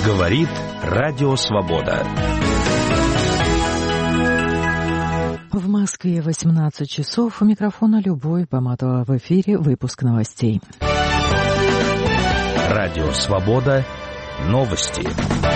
Говорит Радио Свобода. В Москве 18 часов. У микрофона Любовь Баматова. В эфире выпуск новостей. Радио Свобода. Новости.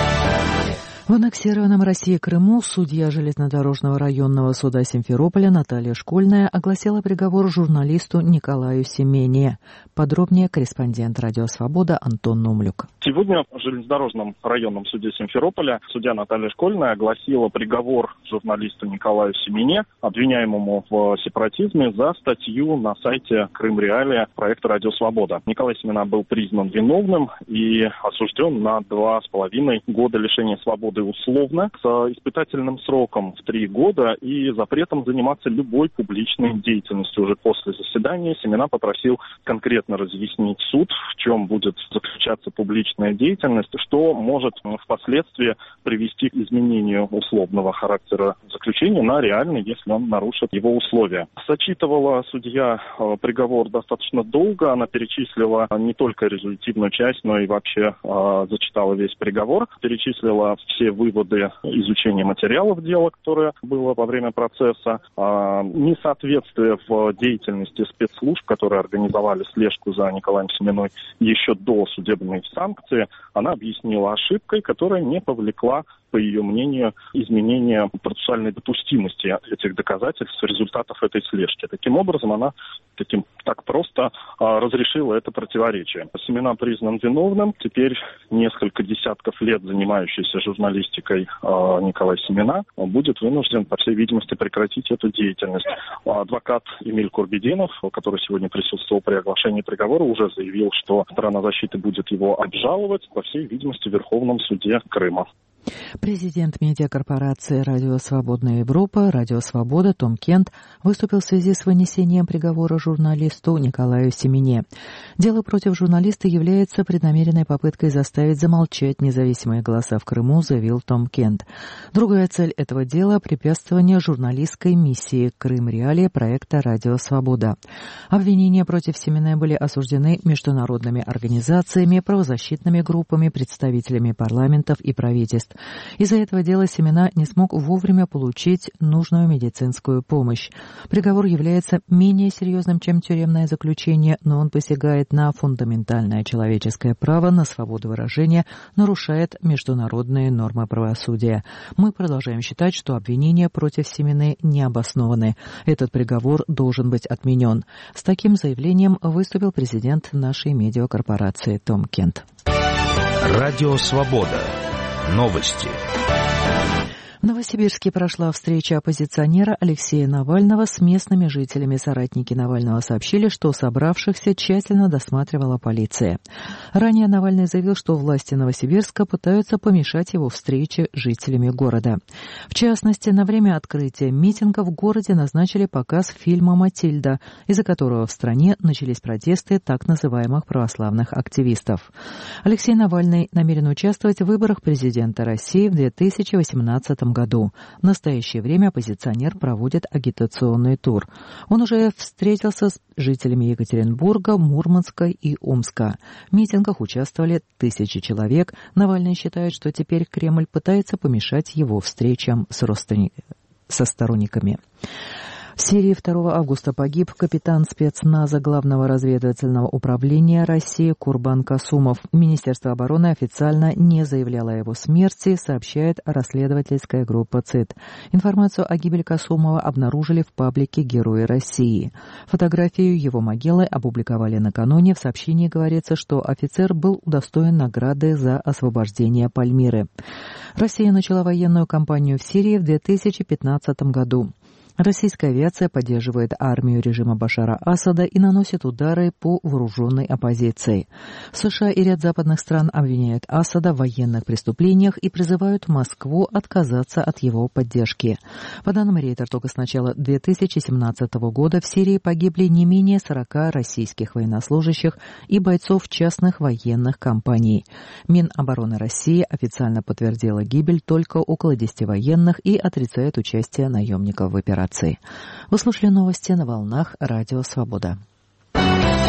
В аннексированном Россией Крыму судья железнодорожного районного суда Симферополя Наталья Школьная огласила приговор журналисту Николаю Семене. Подробнее корреспондент Радио Свобода Антон Нумлюк. Сегодня в железнодорожном районном суде Симферополя судья Наталья Школьная огласила приговор журналисту Николаю Семене, обвиняемому в сепаратизме, за статью на сайте Крым-Реалия проекта «Радио Свобода». Николай Семена был признан виновным и осужден на 2,5 года лишения свободы условно, с испытательным сроком в 3 года и запретом заниматься любой публичной деятельностью. Уже после заседания Семена попросил конкретно разъяснить суд, в чем будет заключаться публичная деятельность, что может впоследствии привести к изменению условного характера заключения на реальный, если он нарушит его условия. Зачитывала судья приговор достаточно долго, она перечислила не только резолютивную часть, но и вообще зачитала весь приговор, перечислила все выводы изучения материалов дела, которое было во время процесса, несоответствие в деятельности спецслужб, которые организовали слежку за Николаем Семеной еще до судебной санкции, она объяснила ошибкой, которая не повлекла, по ее мнению, изменения процессуальной допустимости этих доказательств, результатов этой слежки. Таким образом, она так просто разрешила это противоречие. Семена признан виновным. Теперь несколько десятков лет занимающийся журналистикой Николай Семена будет вынужден, по всей видимости, прекратить эту деятельность. Адвокат Эмиль Курбединов, который сегодня присутствовал при оглашении приговора, уже заявил, что сторона защиты будет его обжаловать, по всей видимости, в Верховном суде Крыма. Президент медиакорпорации «Радио Свободная Европа», «Радио Свобода» Том Кент выступил в связи с вынесением приговора журналисту Николаю Семене. Дело против журналиста является преднамеренной попыткой заставить замолчать независимые голоса в Крыму, заявил Том Кент. Другая цель этого дела – препятствование журналистской миссии «Крым-Реалия» проекта «Радио Свобода». Обвинения против Семене были осуждены международными организациями, правозащитными группами, представителями парламентов и правительств. Из-за этого дела Семена не смог вовремя получить нужную медицинскую помощь. Приговор является менее серьезным, чем тюремное заключение, но он посягает на фундаментальное человеческое право на свободу выражения, нарушает международные нормы правосудия. Мы продолжаем считать, что обвинения против Семены не обоснованы. Этот приговор должен быть отменен. С таким заявлением выступил президент нашей медиакорпорации Том Кент. Радио Свобода. Новости. В Новосибирске прошла встреча оппозиционера Алексея Навального с местными жителями. Соратники Навального сообщили, что собравшихся тщательно досматривала полиция. Ранее Навальный заявил, что власти Новосибирска пытаются помешать его встрече с жителями города. В частности, на время открытия митинга в городе назначили показ фильма «Матильда», из-за которого в стране начались протесты так называемых православных активистов. Алексей Навальный намерен участвовать в выборах президента России в 2018 году. В настоящее время оппозиционер проводит агитационный тур. Он уже встретился с жителями Екатеринбурга, Мурманска и Омска. В митингах участвовали тысячи человек. Навальный считает, что теперь Кремль пытается помешать его встречам со сторонниками. В Сирии 2 августа погиб капитан спецназа Главного разведывательного управления России Курбан Касумов. Министерство обороны официально не заявляло о его смерти, сообщает расследовательская группа ЦИТ. Информацию о гибели Касумова обнаружили в паблике «Герои России». Фотографию его могилы опубликовали накануне. В сообщении говорится, что офицер был удостоен награды за освобождение Пальмиры. Россия начала военную кампанию в Сирии в 2015 году. Российская авиация поддерживает армию режима Башара Асада и наносит удары по вооруженной оппозиции. США и ряд западных стран обвиняют Асада в военных преступлениях и призывают Москву отказаться от его поддержки. По данным Рейтер, только с начала 2017 года в Сирии погибли не менее 40 российских военнослужащих и бойцов частных военных компаний. Минобороны России официально подтвердила гибель только около 10 военных и отрицает участие наемников в операции. Вы слушали новости на волнах Радио Свобода.